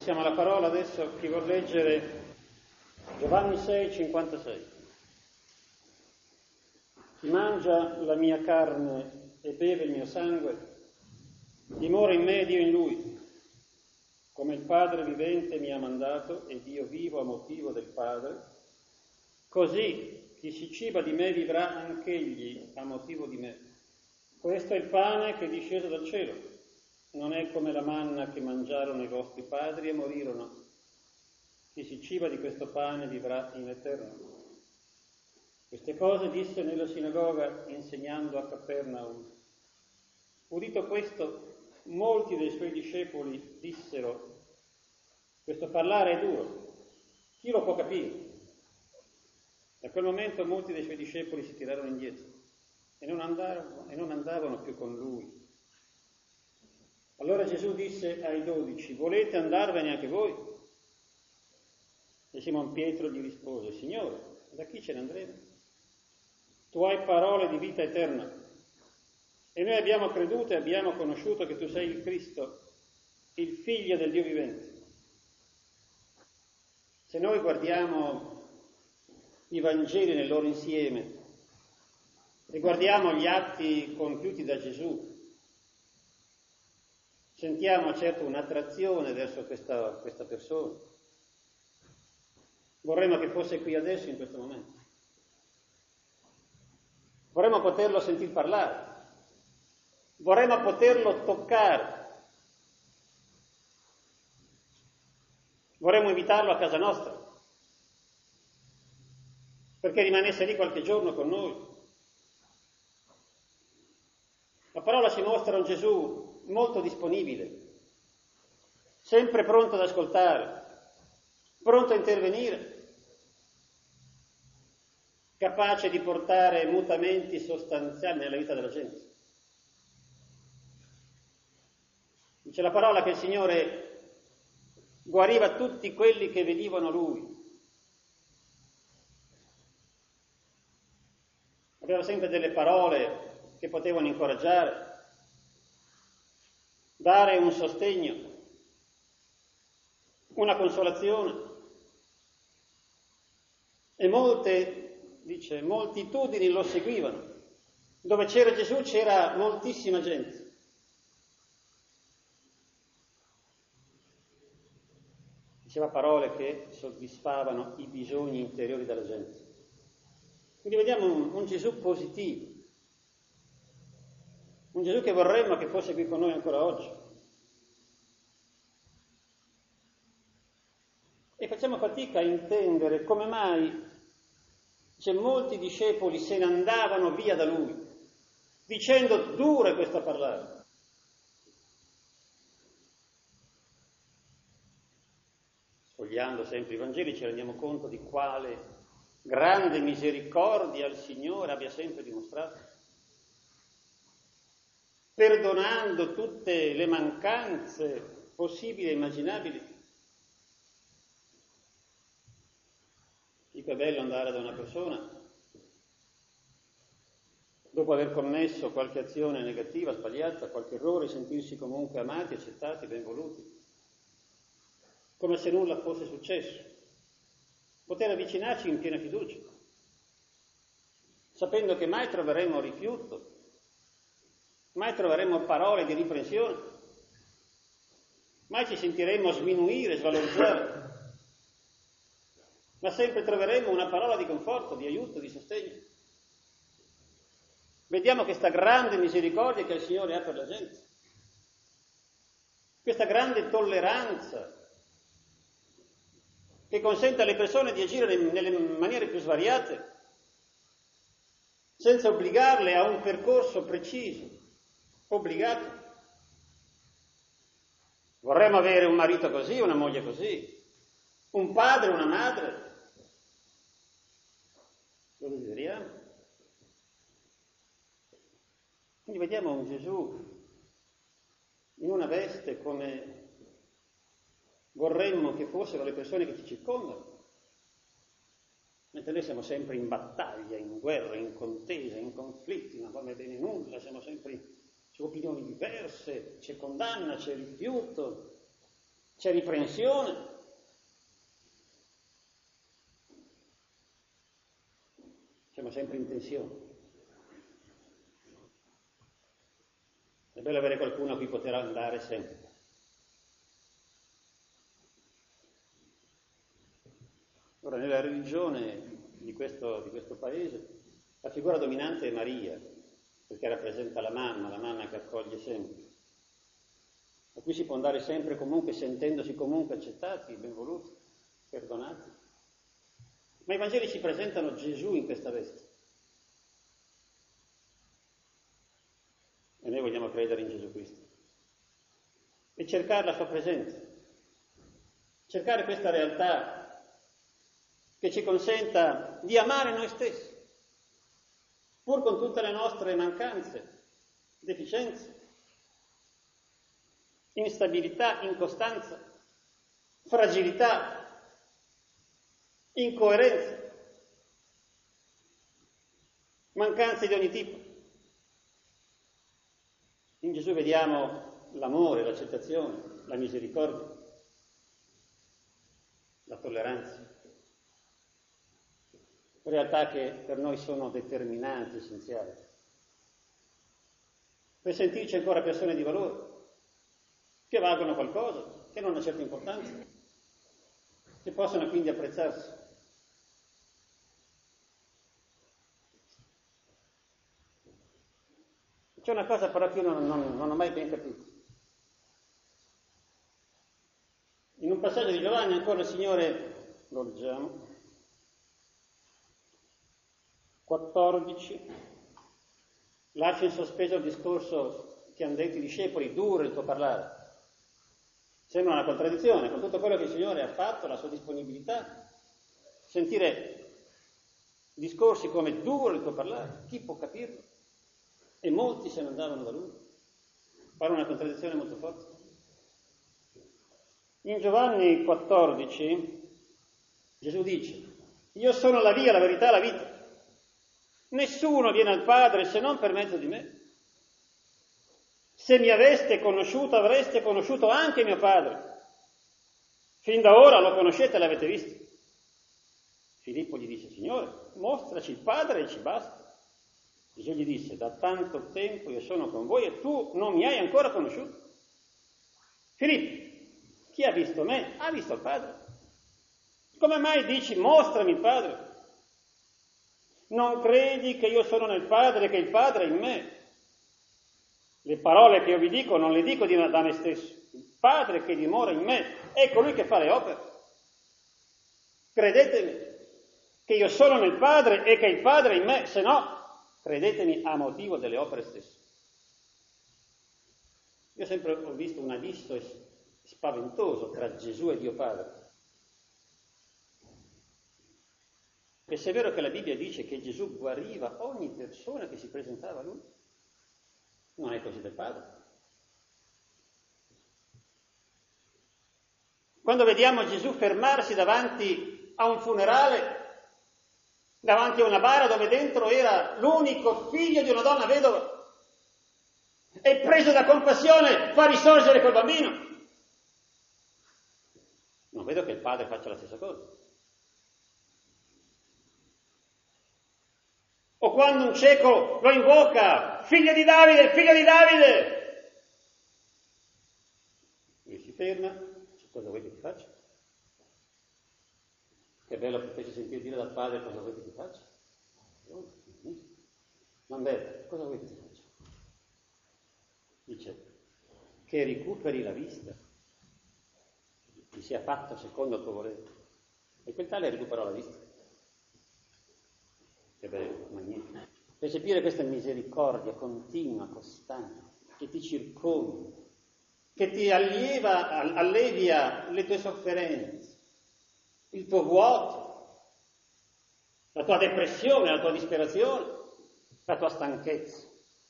Siamo alla parola adesso, chi vuol leggere Giovanni 6, 56. Chi mangia la mia carne e beve il mio sangue, dimora in me ed io in lui. Come il Padre vivente mi ha mandato ed io vivo a motivo del Padre, così chi si ciba di me vivrà anch'egli a motivo di me. Questo è il pane che è disceso dal cielo. Non è come la manna che mangiarono i vostri padri e morirono. Chi si ciba di questo pane vivrà in eterno. Queste cose disse nella sinagoga insegnando a Capernaum. Udito questo, molti dei suoi discepoli dissero: questo parlare è duro, chi lo può capire? Da quel momento molti dei suoi discepoli si tirarono indietro e non andavano più con lui. Allora Gesù disse ai 12: volete andarvene anche voi? E Simon Pietro gli rispose: Signore, da chi ce ne andremo? Tu hai parole di vita eterna e noi abbiamo creduto e abbiamo conosciuto che tu sei il Cristo, il Figlio del Dio vivente. Se noi guardiamo i Vangeli nel loro insieme e guardiamo gli atti compiuti da Gesù, sentiamo certo un'attrazione verso questa persona. Vorremmo che fosse qui adesso, in questo momento. Vorremmo poterlo sentir parlare. Vorremmo poterlo toccare. Vorremmo invitarlo a casa nostra, perché rimanesse lì qualche giorno con noi. La parola ci mostra un Gesù molto disponibile, sempre pronto ad ascoltare, pronto a intervenire, capace di portare mutamenti sostanziali nella vita della gente. Dice la parola che il Signore guariva tutti quelli che venivano a Lui. Aveva sempre delle parole che potevano incoraggiare, dare un sostegno, una consolazione. E moltitudini lo seguivano. Dove c'era Gesù c'era moltissima gente. Diceva parole che soddisfavano i bisogni interiori della gente. Quindi vediamo un Gesù positivo, un Gesù che vorremmo che fosse qui con noi ancora oggi. E facciamo fatica a intendere come mai molti discepoli se ne andavano via da lui, dicendo: duro è questo a parlare. Sfogliando sempre i Vangeli ci rendiamo conto di quale grande misericordia il Signore abbia sempre dimostrato, perdonando tutte le mancanze possibili e immaginabili. Dico, è bello andare da una persona dopo aver commesso qualche azione negativa, sbagliata, qualche errore, sentirsi comunque amati, accettati, benvoluti, come se nulla fosse successo. Poter avvicinarci in piena fiducia, sapendo che mai troveremo rifiuto, mai troveremo parole di riprensione, mai ci sentiremo sminuire, svalorizzare, ma sempre troveremo una parola di conforto, di aiuto, di sostegno. Vediamo questa grande misericordia che il Signore ha per la gente, questa grande tolleranza che consente alle persone di agire nelle maniere più svariate, senza obbligarle a un percorso preciso, obbligato. Vorremmo avere un marito così, una moglie così, un padre, una madre. Lo desideriamo. Quindi vediamo un Gesù in una veste come vorremmo che fossero le persone che ci circondano, mentre noi siamo sempre in battaglia, in guerra, in contesa, in conflitti, non va bene nulla, siamo sempre su opinioni diverse, c'è condanna, c'è rifiuto, c'è riprensione. Siamo sempre in tensione. È bello avere qualcuno a cui poter andare sempre. Ora, nella religione di questo paese, la figura dominante è Maria, perché rappresenta la mamma che accoglie sempre, a cui si può andare sempre comunque, sentendosi comunque accettati, benvoluti, perdonati. Ma i Vangeli ci presentano Gesù in questa veste. E noi vogliamo credere in Gesù Cristo. E cercare la sua presenza. Cercare questa realtà che ci consenta di amare noi stessi, pur con tutte le nostre mancanze, deficienze, instabilità, incostanza, fragilità, incoerenza, mancanze di ogni tipo. In Gesù vediamo l'amore, l'accettazione, la misericordia, la tolleranza. Realtà che per noi sono determinanti, essenziali. Per sentirci ancora persone di valore, che valgono qualcosa, che hanno una certa importanza, che possono quindi apprezzarsi. C'è una cosa però che io non ho mai ben capito. In un passaggio di Giovanni ancora il Signore, lo leggiamo, 14, lascia in sospeso il discorso che hanno detto i discepoli, duro il tuo parlare. Sembra una contraddizione con tutto quello che il Signore ha fatto, la sua disponibilità. Sentire discorsi come duro il tuo parlare, chi può capirlo? E molti se ne andavano da lui. Pare una contraddizione molto forte. In Giovanni 14 Gesù dice: io sono la via, la verità e la vita. Nessuno viene al Padre se non per mezzo di me. Se mi aveste conosciuto, avreste conosciuto anche mio Padre. Fin da ora lo conoscete e l'avete visto. Filippo gli disse: Signore, mostraci il Padre e ci basta. Gesù gli disse: da tanto tempo io sono con voi e tu non mi hai ancora conosciuto. Filippo, chi ha visto me ha visto il Padre. Come mai dici mostrami il Padre? Non credi che io sono nel Padre e che il Padre è in me? Le parole che io vi dico non le dico da me stesso. Il Padre che dimora in me è colui che fa le opere. Credetemi che io sono nel Padre e che il Padre è in me, se no credetemi a motivo delle opere stesse. Io sempre ho visto un abisso spaventoso tra Gesù e Dio Padre. E se è vero che la Bibbia dice che Gesù guariva ogni persona che si presentava a lui, non è così del Padre. Quando vediamo Gesù fermarsi davanti a un funerale, davanti a una bara dove dentro era l'unico figlio di una donna vedova, e preso da compassione fa risorgere quel bambino, non vedo che il Padre faccia la stessa cosa. O quando un cieco lo invoca, figlio di Davide, figlio di Davide! Lui si ferma, dice: cosa vuoi che ti faccia? Che bello potersi sentire dire dal Padre: cosa vuoi che ti faccia? Non vero, cosa vuoi che ti faccia? Dice: che recuperi la vista, ti sia fatto secondo il tuo volere. E quel tale recuperò la vista. Che bello, magnifico. Percepire questa misericordia continua, costante, che ti circonda, che ti allevia le tue sofferenze, il tuo vuoto, la tua depressione, la tua disperazione, la tua stanchezza.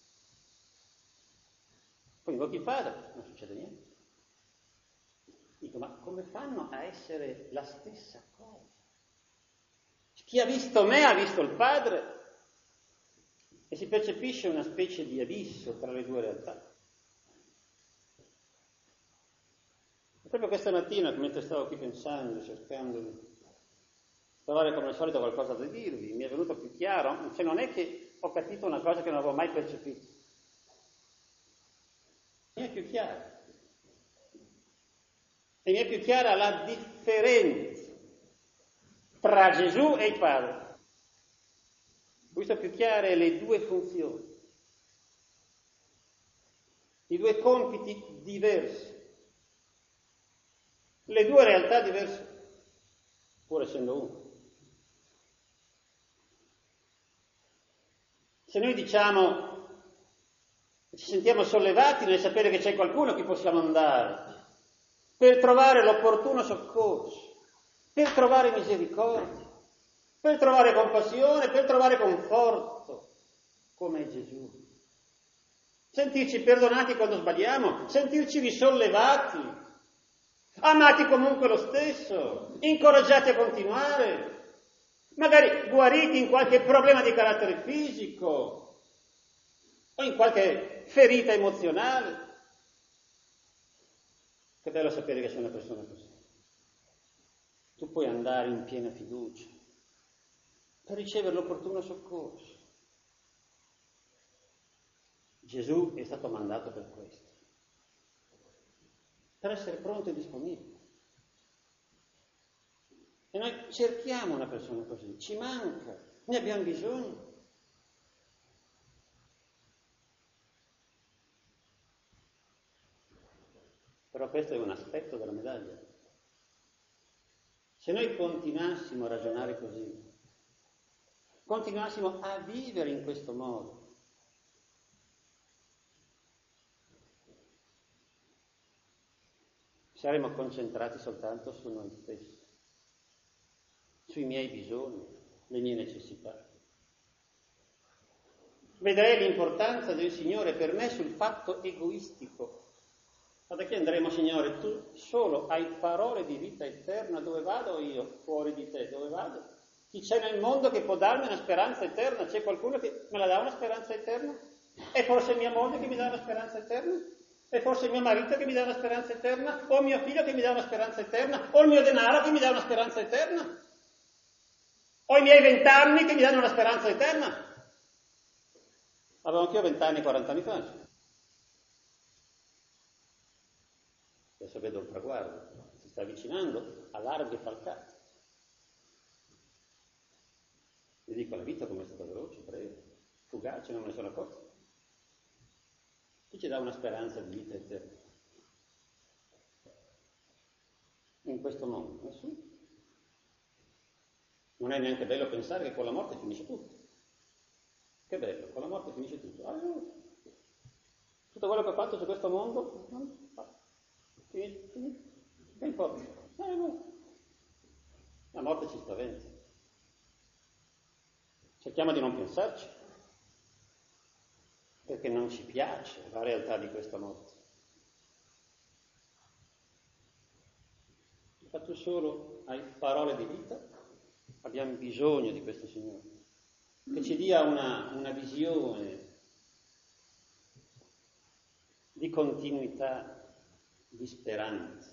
Poi invochi il Padre, non succede niente. Dico: ma come fanno a essere la stessa cosa? Chi ha visto me ha visto il Padre, e si percepisce una specie di abisso tra le due realtà. Proprio questa mattina, mentre stavo qui pensando, cercando di trovare come al solito qualcosa da dirvi, mi è venuto più chiaro, cioè non è che ho capito una cosa che non avevo mai percepito, mi è più chiaro. E mi è più chiara la differenza tra Gesù e il Padre. Qui sono più chiare le due funzioni, i due compiti diversi, le due realtà diverse, pur essendo uno. Se noi diciamo, ci sentiamo sollevati nel sapere che c'è qualcuno a cui possiamo andare per trovare l'opportuno soccorso, per trovare misericordia, per trovare compassione, per trovare conforto, come Gesù. Sentirci perdonati quando sbagliamo, sentirci risollevati, amati comunque lo stesso, incoraggiati a continuare, magari guariti in qualche problema di carattere fisico o in qualche ferita emozionale. Che bello sapere che sei una persona così. Tu puoi andare in piena fiducia per ricevere l'opportuno soccorso. Gesù è stato mandato per questo, per essere pronto e disponibile. E noi cerchiamo una persona così, ci manca, ne abbiamo bisogno. Però questo è un aspetto della medaglia. Se noi continuassimo a ragionare così, continuassimo a vivere in questo modo, saremmo concentrati soltanto su noi stessi, sui miei bisogni, le mie necessità. Vedrei l'importanza del Signore per me sul fatto egoistico. Ma da che andremo, Signore? Tu solo hai parole di vita eterna. Dove vado io fuori di te? Dove vado? Chi c'è nel mondo che può darmi una speranza eterna? C'è qualcuno che me la dà una speranza eterna? È forse mia moglie che mi dà una speranza eterna? È forse mio marito che mi dà una speranza eterna? O mio figlio che mi dà una speranza eterna? O il mio denaro che mi dà una speranza eterna? O i miei 20 anni che mi danno una speranza eterna? Avevo anch'io 20 anni, 40 anni fa. Adesso vedo il traguardo, si sta avvicinando a larghe falcate. Vi dico, la vita come è stata veloce, breve, fugace, non me ne sono accorto. Chi ci dà una speranza di vita eterna? In questo mondo? Nessuno. Non è neanche bello pensare che con la morte finisce tutto. Che bello, con la morte finisce tutto. Alleluia. Tutto quello che ho fatto su questo mondo, finito. Che importa? La morte ci spaventa. Cerchiamo di non pensarci, perché non ci piace la realtà di questa morte. Ma tu solo hai parole di vita, abbiamo bisogno di questo Signore, che ci dia una visione di continuità, di speranza.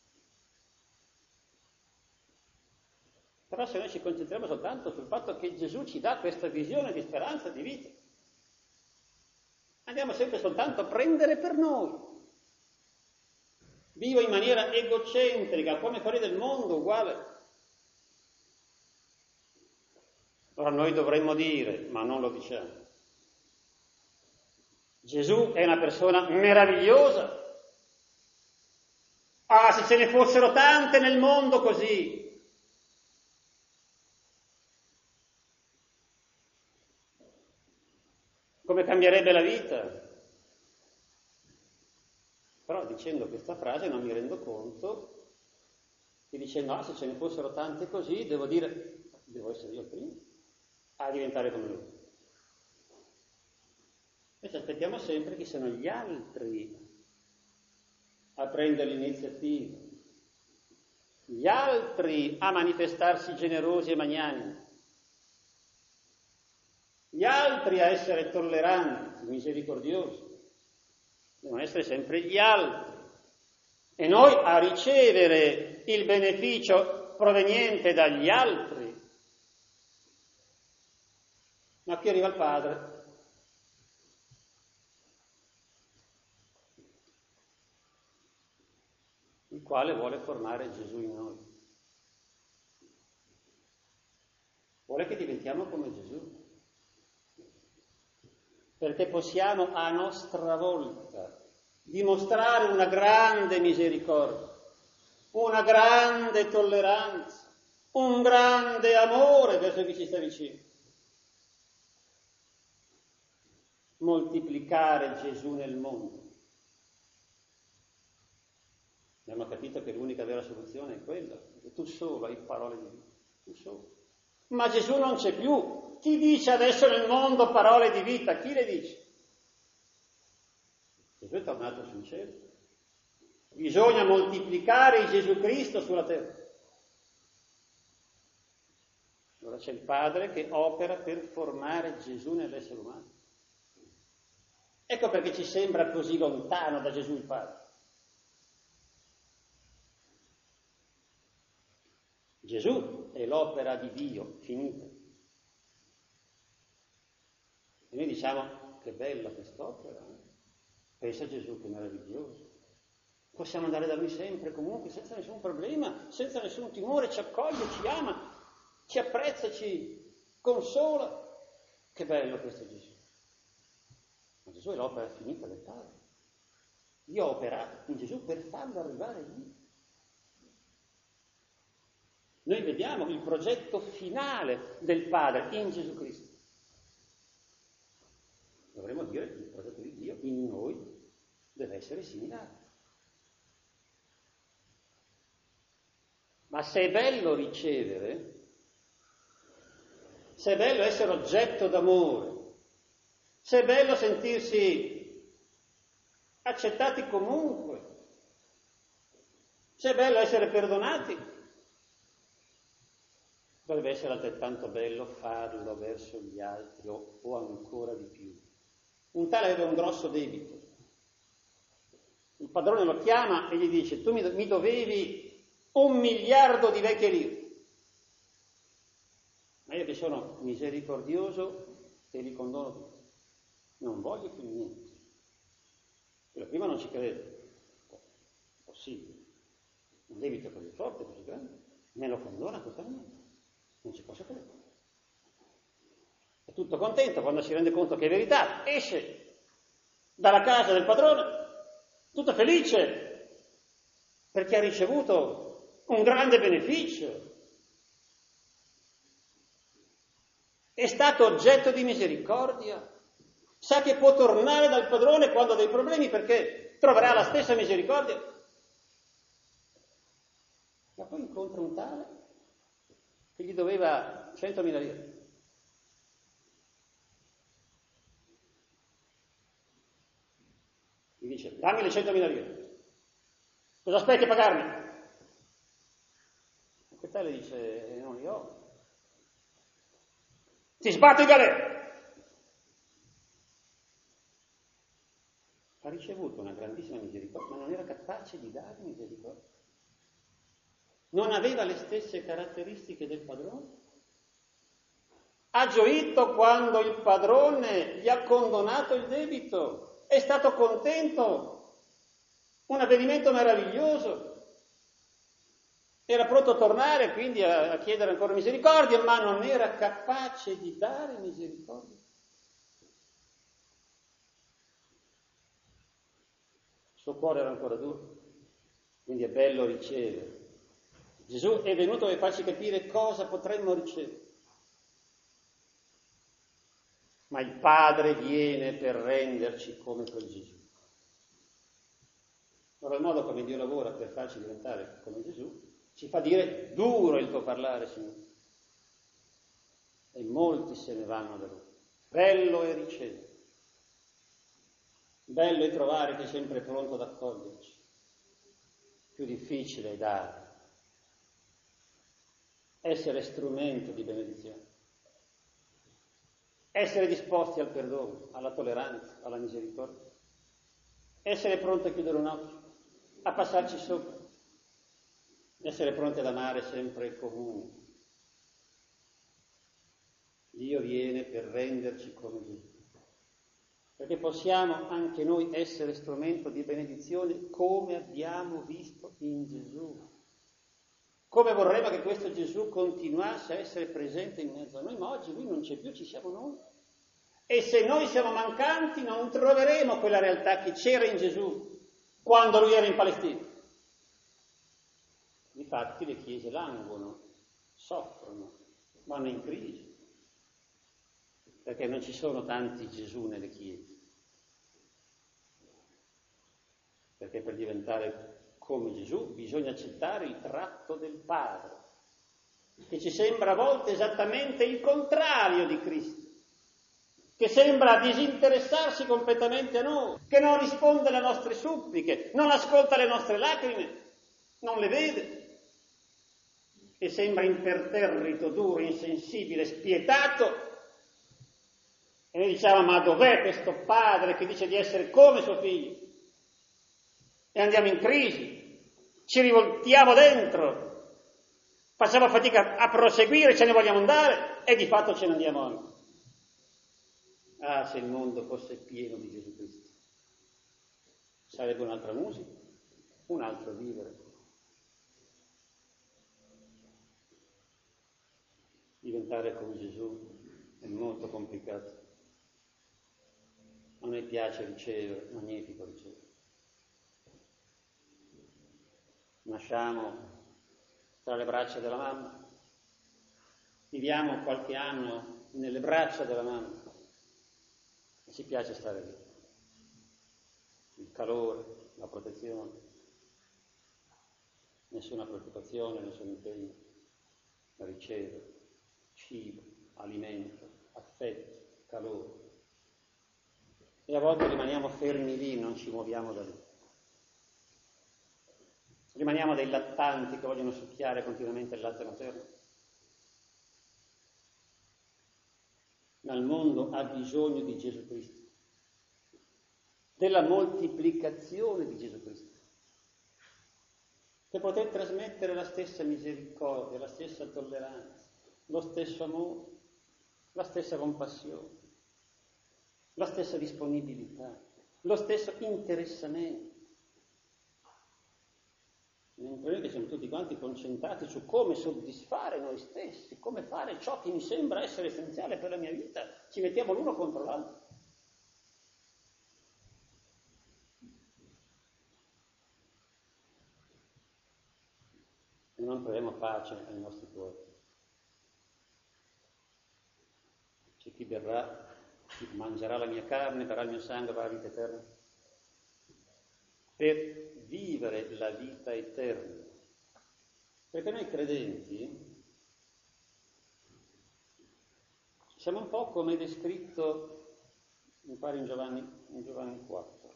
Però se noi ci concentriamo soltanto sul fatto che Gesù ci dà questa visione di speranza, di vita, andiamo sempre soltanto a prendere per noi. Vivo in maniera egocentrica, come fuori del mondo, uguale. Ora noi dovremmo dire, ma non lo diciamo, Gesù è una persona meravigliosa. Ah, se ce ne fossero tante nel mondo così. Come cambierebbe la vita? Però dicendo questa frase non mi rendo conto che dicendo, se ce ne fossero tante così, devo essere io il primo a diventare come lui. E ci aspettiamo sempre che siano gli altri a prendere l'iniziativa, gli altri a manifestarsi generosi e magnanimi, gli altri a essere tolleranti, misericordiosi. Devono essere sempre gli altri e noi a ricevere il beneficio proveniente dagli altri. Ma qui arriva il Padre. Il quale vuole formare Gesù in noi. Vuole che diventiamo come Gesù. Perché possiamo a nostra volta dimostrare una grande misericordia, una grande tolleranza, un grande amore verso chi ci sta vicino. Moltiplicare Gesù nel mondo. Abbiamo capito che l'unica vera soluzione è quella, che tu solo hai parole di vita, tu solo. Ma Gesù non c'è più. Chi dice adesso nel mondo parole di vita? Chi le dice? Gesù è tornato sul cielo. Bisogna moltiplicare il Gesù Cristo sulla terra. Allora c'è il Padre che opera per formare Gesù nell'essere umano. Ecco perché ci sembra così lontano da Gesù il Padre. Gesù è l'opera di Dio finita. E noi diciamo, che bella quest'opera. Pensa a Gesù, che meraviglioso. Possiamo andare da Lui sempre, comunque, senza nessun problema, senza nessun timore, ci accoglie, ci ama, ci apprezza, ci consola. Che bello questo Gesù. Ma Gesù è l'opera finita del Padre. Dio ha operato in Gesù per farlo arrivare lì. Noi vediamo il progetto finale del Padre in Gesù Cristo. Dovremmo dire che il progetto di Dio in noi deve essere similare. Ma se è bello ricevere, se è bello essere oggetto d'amore, se è bello sentirsi accettati comunque, se è bello essere perdonati, dovrebbe essere altrettanto bello farlo verso gli altri o ancora di più. Un tale aveva un grosso debito. Il padrone lo chiama e gli dice: tu mi dovevi 1 miliardo di vecchie lire. Ma io che sono misericordioso te li condono tutti. Non voglio più niente. Quello prima non ci credo. Possibile. Un debito così forte, così grande. Me lo condona totalmente. Non ci posso credere. È tutto contento quando si rende conto che è verità. Esce dalla casa del padrone, tutto felice, perché ha ricevuto un grande beneficio. È stato oggetto di misericordia. Sa che può tornare dal padrone quando ha dei problemi perché troverà la stessa misericordia. Ma poi incontra un tale che gli doveva 100.000 lire. Gli dice: dammi le 100.000 lire. Cosa aspetti a pagarmi? E quel tale dice: non li ho. Ti sbatto in galera. Ha ricevuto una grandissima misericordia, ma non era capace di dare misericordia. Non aveva le stesse caratteristiche del padrone. Ha gioito quando il padrone gli ha condonato il debito. È stato contento. Un avvenimento meraviglioso. Era pronto a tornare quindi a chiedere ancora misericordia, ma non era capace di dare misericordia. Il suo cuore era ancora duro, quindi è bello ricevere. Gesù è venuto per farci capire cosa potremmo ricevere. Ma il Padre viene per renderci come quel Gesù. Ora il modo come Dio lavora per farci diventare come Gesù ci fa dire: duro il tuo parlare, Signore. E molti se ne vanno da Lui. Bello è ricevere. Bello è trovare che è sempre pronto ad accoglierci. Più difficile è dare. Essere strumento di benedizione. Essere disposti al perdono, alla tolleranza, alla misericordia. Essere pronti a chiudere un occhio. a passarci sopra, essere pronti ad amare sempre il comune. Dio viene per renderci come Gesù, perché possiamo anche noi essere strumento di benedizione come abbiamo visto in Gesù. Come vorremmo che questo Gesù continuasse a essere presente in mezzo a noi, ma oggi lui non c'è più, ci siamo noi. E se noi siamo mancanti non troveremo quella realtà che c'era in Gesù quando lui era in Palestina. Difatti le chiese languono, soffrono, vanno in crisi, perché non ci sono tanti Gesù nelle chiese. Perché per diventare come Gesù bisogna accettare il tratto del Padre, che ci sembra a volte esattamente il contrario di Cristo, che sembra disinteressarsi completamente a noi, che non risponde alle nostre suppliche, non ascolta le nostre lacrime, non le vede, e sembra imperterrito, duro, insensibile, spietato. E noi diciamo: ma dov'è questo padre che dice di essere come suo figlio? E andiamo in crisi, ci rivoltiamo dentro, facciamo fatica a proseguire, ce ne vogliamo andare e di fatto ce ne andiamo anche. Ah, se il mondo fosse pieno di Gesù Cristo, sarebbe un'altra musica, un altro vivere. Diventare come Gesù è molto complicato. A noi piace ricevere, magnifico ricevere. Nasciamo tra le braccia della mamma, viviamo qualche anno nelle braccia della mamma e ci piace stare lì. Il calore, la protezione, nessuna preoccupazione, nessun impegno, ricevere, cibo, alimento, affetto, calore. E a volte rimaniamo fermi lì, non ci muoviamo da lì. Rimaniamo dei lattanti che vogliono succhiare continuamente il latte materno. Ma il mondo ha bisogno di Gesù Cristo, della moltiplicazione di Gesù Cristo, per poter trasmettere la stessa misericordia, la stessa tolleranza, lo stesso amore, la stessa compassione, la stessa disponibilità, lo stesso interessamento. Mentre noi che siamo tutti quanti concentrati su come soddisfare noi stessi, come fare ciò che mi sembra essere essenziale per la mia vita, ci mettiamo l'uno contro l'altro. E non troviamo pace ai nostri cuori. C'è chi berrà, chi mangerà la mia carne, berrà il mio sangue, avrà la vita eterna. Per vivere la vita eterna. Perché noi credenti siamo un po' come descritto, mi pare in Giovanni 4.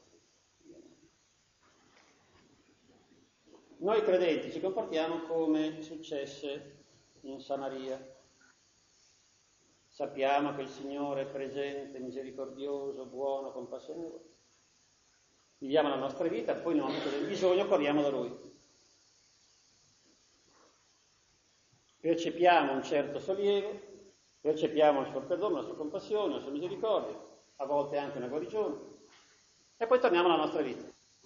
Noi credenti ci comportiamo come successe in Samaria. Sappiamo che il Signore è presente, misericordioso, buono, compassionevole. Viviamo la nostra vita, poi nel momento del bisogno corriamo da Lui. Percepiamo un certo sollievo, percepiamo il suo perdono, la sua compassione, la sua misericordia, a volte anche una guarigione, e poi torniamo alla nostra vita.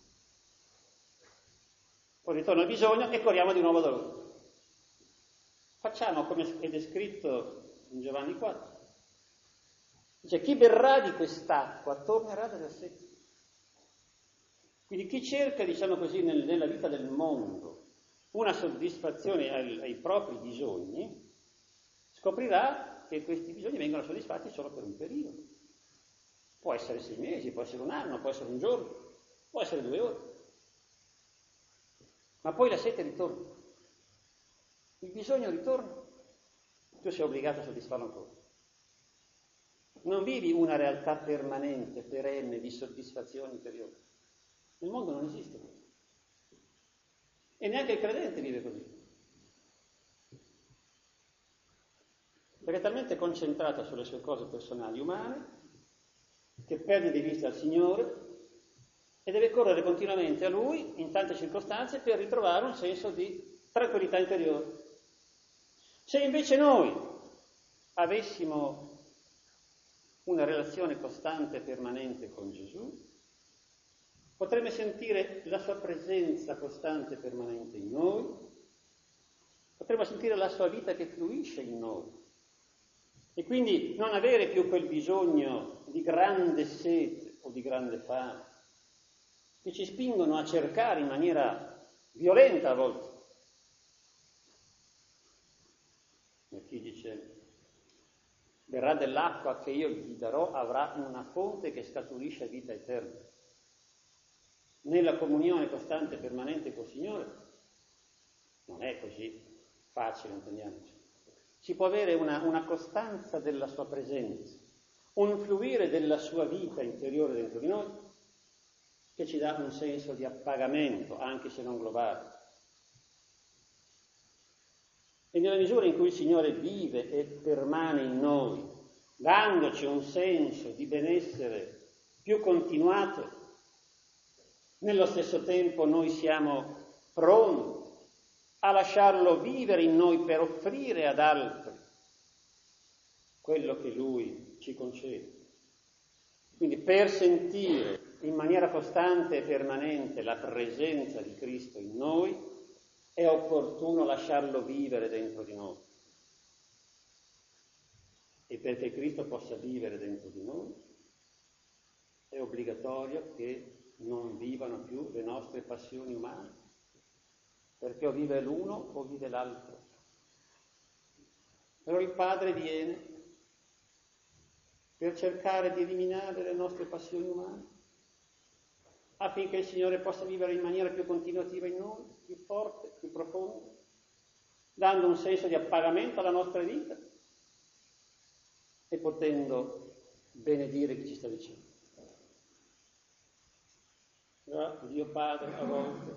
Poi ritorna il bisogno e corriamo di nuovo da Lui. Facciamo come è descritto in Giovanni 4. Dice: chi berrà di quest'acqua tornerà ad aver sete. Quindi chi cerca, diciamo così, nella vita del mondo una soddisfazione ai propri bisogni, scoprirà che questi bisogni vengono soddisfatti solo per un periodo. Può essere 6 mesi, può essere un anno, può essere un giorno, può essere 2 ore. Ma poi la sete ritorna. Il bisogno ritorna. Tu sei obbligato a soddisfarlo ancora. Non vivi una realtà permanente, perenne, di soddisfazione interiore. Nel mondo non esiste questo. E neanche il credente vive così. Perché è talmente concentrato sulle sue cose personali umane che perde di vista il Signore e deve correre continuamente a Lui in tante circostanze per ritrovare un senso di tranquillità interiore. Se invece noi avessimo una relazione costante e permanente con Gesù, potremmo sentire la sua presenza costante e permanente in noi, potremmo sentire la sua vita che fluisce in noi e quindi non avere più quel bisogno di grande sete o di grande fame che ci spingono a cercare in maniera violenta a volte. E chi dice berrà dell'acqua che io gli darò, avrà una fonte che scaturisce a vita eterna. Nella comunione costante e permanente col Signore non è così facile, intendiamoci. Si può avere una costanza della sua presenza, un fluire della sua vita interiore dentro di noi che ci dà un senso di appagamento, anche se non globale. E nella misura in cui il Signore vive e permane in noi, dandoci un senso di benessere più continuato, nello stesso tempo noi siamo pronti a lasciarlo vivere in noi per offrire ad altri quello che Lui ci concede. Quindi per sentire in maniera costante e permanente la presenza di Cristo in noi, è opportuno lasciarlo vivere dentro di noi. E perché Cristo possa vivere dentro di noi, è obbligatorio che non vivano più le nostre passioni umane, perché o vive l'uno o vive l'altro. Però il Padre viene per cercare di eliminare le nostre passioni umane, affinché il Signore possa vivere in maniera più continuativa in noi, più forte, più profonda, dando un senso di appagamento alla nostra vita e potendo benedire chi ci sta vicino. Dio Padre a volte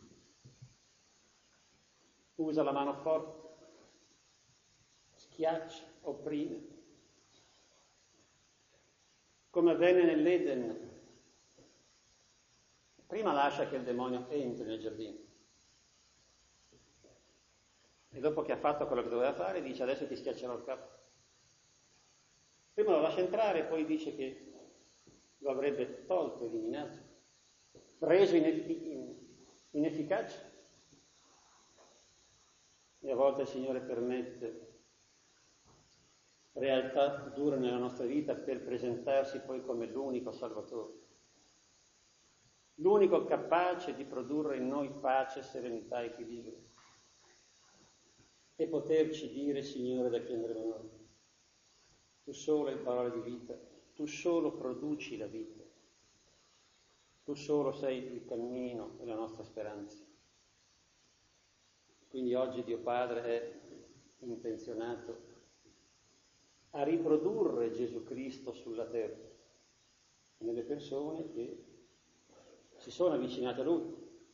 usa la mano forte, schiaccia, opprime, come avvenne nell'Eden. Prima lascia che il demonio entri nel giardino e dopo che ha fatto quello che doveva fare dice adesso ti schiaccerò il capo. Prima lo lascia entrare e poi dice che lo avrebbe tolto, eliminato, reso inefficace. E a volte il Signore permette realtà dure nella nostra vita per presentarsi poi come l'unico Salvatore, l'unico capace di produrre in noi pace, serenità e equilibrio e poterci dire, Signore, da chi andremo noi? Tu solo hai parole di vita, tu solo produci la vita, tu solo sei il cammino e la nostra speranza. Quindi oggi Dio Padre è intenzionato a riprodurre Gesù Cristo sulla terra, nelle persone che si sono avvicinate a Lui,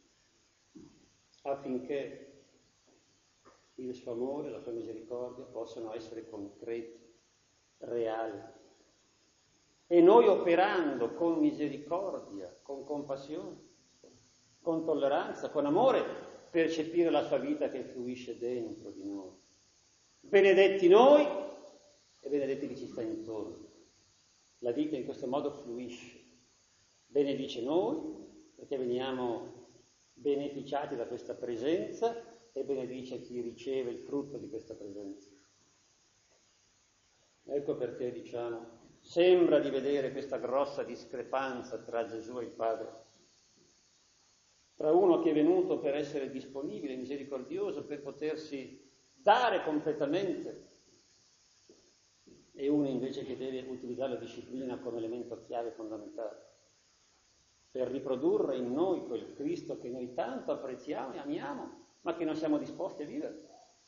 affinché il suo amore, la sua misericordia possano essere concreti, reali. E noi operando con misericordia, con compassione, con tolleranza, con amore, percepire la sua vita che fluisce dentro di noi. Benedetti noi e benedetti chi ci sta intorno. La vita in questo modo fluisce, benedice noi perché veniamo beneficiati da questa presenza e benedice chi riceve il frutto di questa presenza. Ecco perché diciamo, sembra di vedere questa grossa discrepanza tra Gesù e il Padre, tra uno che è venuto per essere disponibile, misericordioso, per potersi dare completamente, e uno invece che deve utilizzare la disciplina come elemento chiave fondamentale, per riprodurre in noi quel Cristo che noi tanto apprezziamo e amiamo, ma che non siamo disposti a vivere.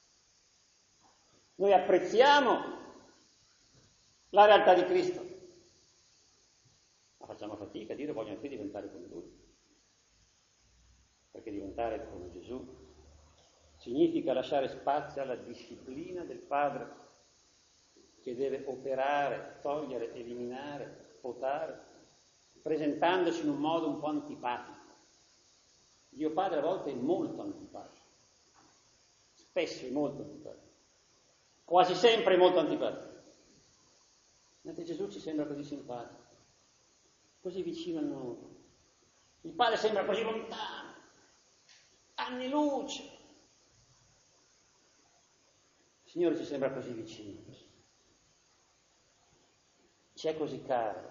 Noi apprezziamo la realtà di Cristo, ma facciamo fatica a dire voglio anche diventare come Lui. Perché diventare come Gesù significa lasciare spazio alla disciplina del Padre che deve operare, togliere, eliminare, potare, presentandoci in un modo un po' antipatico. Dio Padre a volte è molto antipatico, spesso è molto antipatico, quasi sempre è molto antipatico. Mentre Gesù ci sembra così simpatico, così vicino a noi. Il Padre sembra così lontano, anni luce. Il Signore ci sembra così vicino, ci è così caro.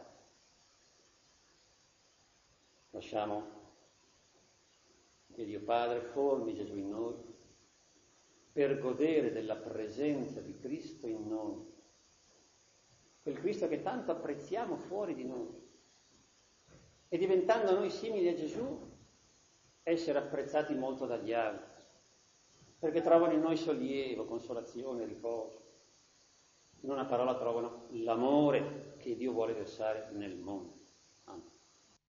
Lasciamo che Dio Padre formi Gesù in noi per godere della presenza di Cristo in noi, quel Cristo che tanto apprezziamo fuori di noi, e diventando noi simili a Gesù, essere apprezzati molto dagli altri, perché trovano in noi sollievo, consolazione, riposo. In una parola trovano l'amore che Dio vuole versare nel mondo.